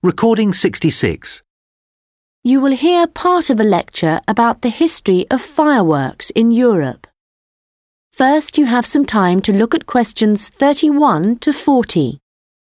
Recording 66. You will hear part of a lecture about the history of fireworks in Europe. First, you have some time to look at questions 31 to 40.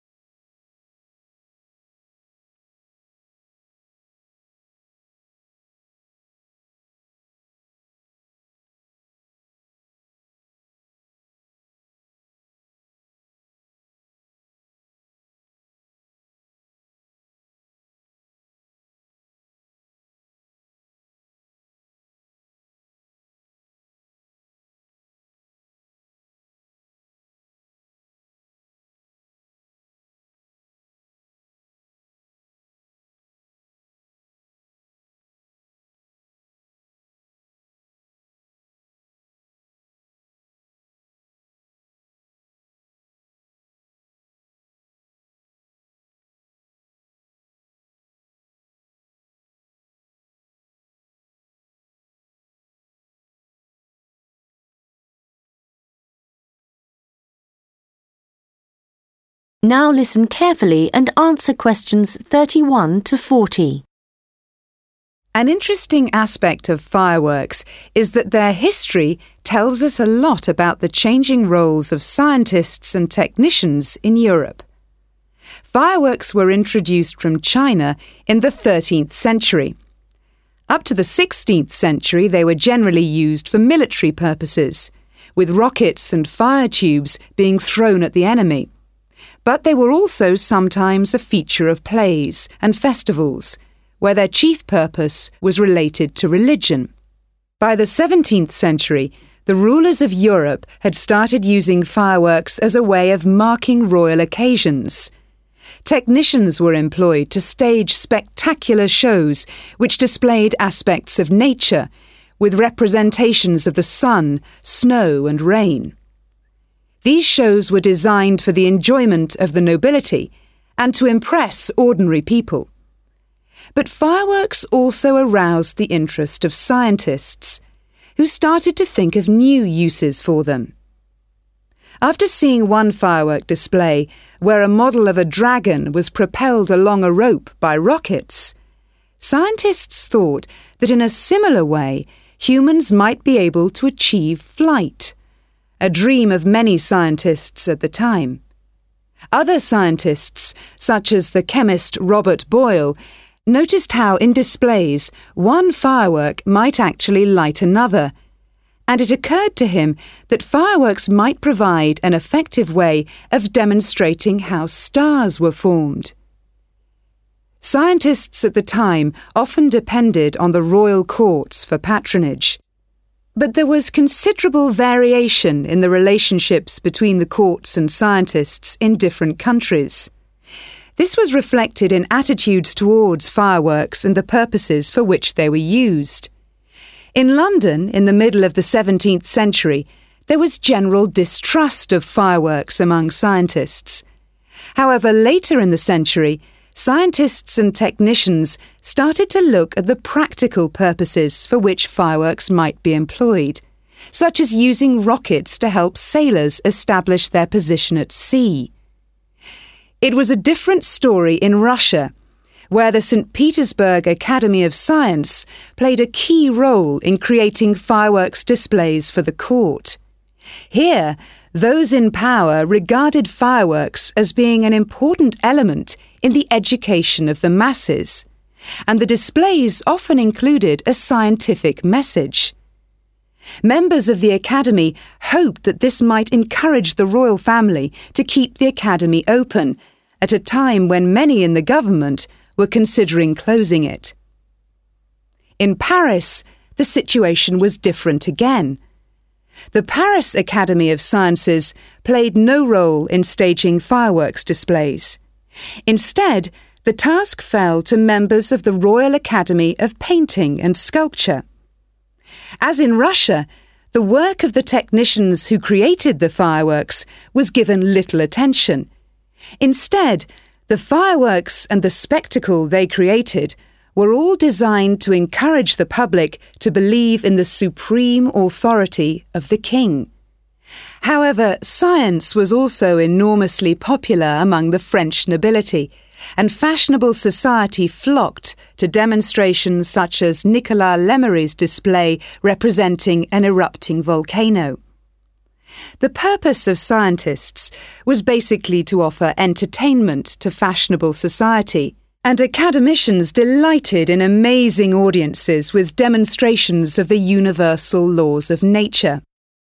Now listen carefully and answer questions 31 to 40. An interesting aspect of fireworks is that their history tells us a lot about the changing roles of scientists and technicians in Europe. Fireworks were introduced from China in the 13th century. Up to the 16th century, they were generally used for military purposes, with rockets and fire tubes being thrown at the enemy. But they were also sometimes a feature of plays and festivals, where their chief purpose was related to religion. By the 17th century, the rulers of Europe had started using fireworks as a way of marking royal occasions. Technicians were employed to stage spectacular shows which displayed aspects of nature, with representations of the sun, snow and rain. These shows were designed for the enjoyment of the nobility and to impress ordinary people. But fireworks also aroused the interest of scientists, who started to think of new uses for them. After seeing one firework display where a model of a dragon was propelled along a rope by rockets, scientists thought that in a similar way humans might be able to achieve flight, a dream of many scientists at the time. Other scientists, such as the chemist Robert Boyle, noticed how in displays one firework might actually light another, and it occurred to him that fireworks might provide an effective way of demonstrating how stars were formed. Scientists at the time often depended on the royal courts for patronage. But there was considerable variation in the relationships between the courts and scientists in different countries. This was reflected in attitudes towards fireworks and the purposes for which they were used. In London, in the middle of the 17th century, there was general distrust of fireworks among scientists. However, later in the century, scientists and technicians started to look at the practical purposes for which fireworks might be employed, such as using rockets to help sailors establish their position at sea. It was a different story in Russia, where the St. Petersburg Academy of Science played a key role in creating fireworks displays for the court. Here, those in power regarded fireworks as being an important element in the education of the masses, and the displays often included a scientific message. Members of the Academy hoped that this might encourage the royal family to keep the Academy open, at a time when many in the government were considering closing it. In Paris, the situation was different again. The Paris Academy of Sciences played no role in staging fireworks displays. Instead, the task fell to members of the Royal Academy of Painting and Sculpture. As in Russia, the work of the technicians who created the fireworks was given little attention. Instead, the fireworks and the spectacle they created were all designed to encourage the public to believe in the supreme authority of the king. However, science was also enormously popular among the French nobility, and fashionable society flocked to demonstrations such as Nicolas Lemery's display representing an erupting volcano. The purpose of scientists was basically to offer entertainment to fashionable society, and academicians delighted in amazing audiences with demonstrations of the universal laws of nature.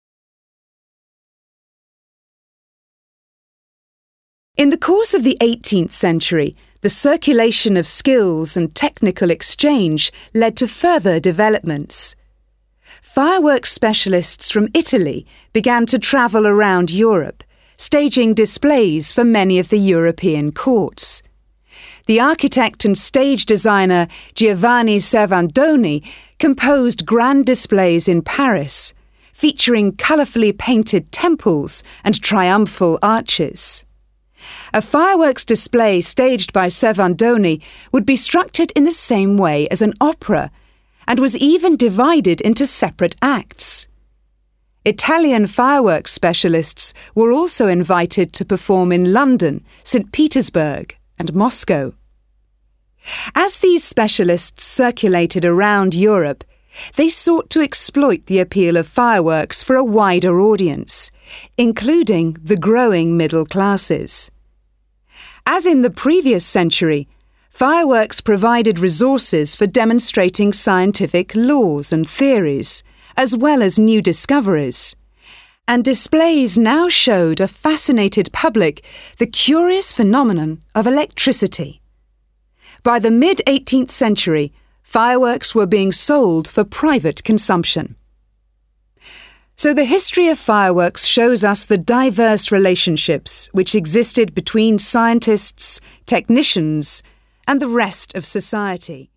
In the course of the 18th century, the circulation of skills and technical exchange led to further developments. Fireworks specialists from Italy began to travel around Europe, staging displays for many of the European courts. The architect and stage designer Giovanni Servandoni composed grand displays in Paris, featuring colourfully painted temples and triumphal arches. A fireworks display staged by Servandoni would be structured in the same way as an opera, and was even divided into separate acts. Italian fireworks specialists were also invited to perform in London, St. Petersburg, and Moscow. As these specialists circulated around Europe, they sought to exploit the appeal of fireworks for a wider audience, including the growing middle classes. As in the previous century, fireworks provided resources for demonstrating scientific laws and theories, as well as new discoveries, and displays now showed a fascinated public the curious phenomenon of electricity. By the mid-18th century, fireworks were being sold for private consumption. So the history of fireworks shows us the diverse relationships which existed between scientists, technicians, and the rest of society.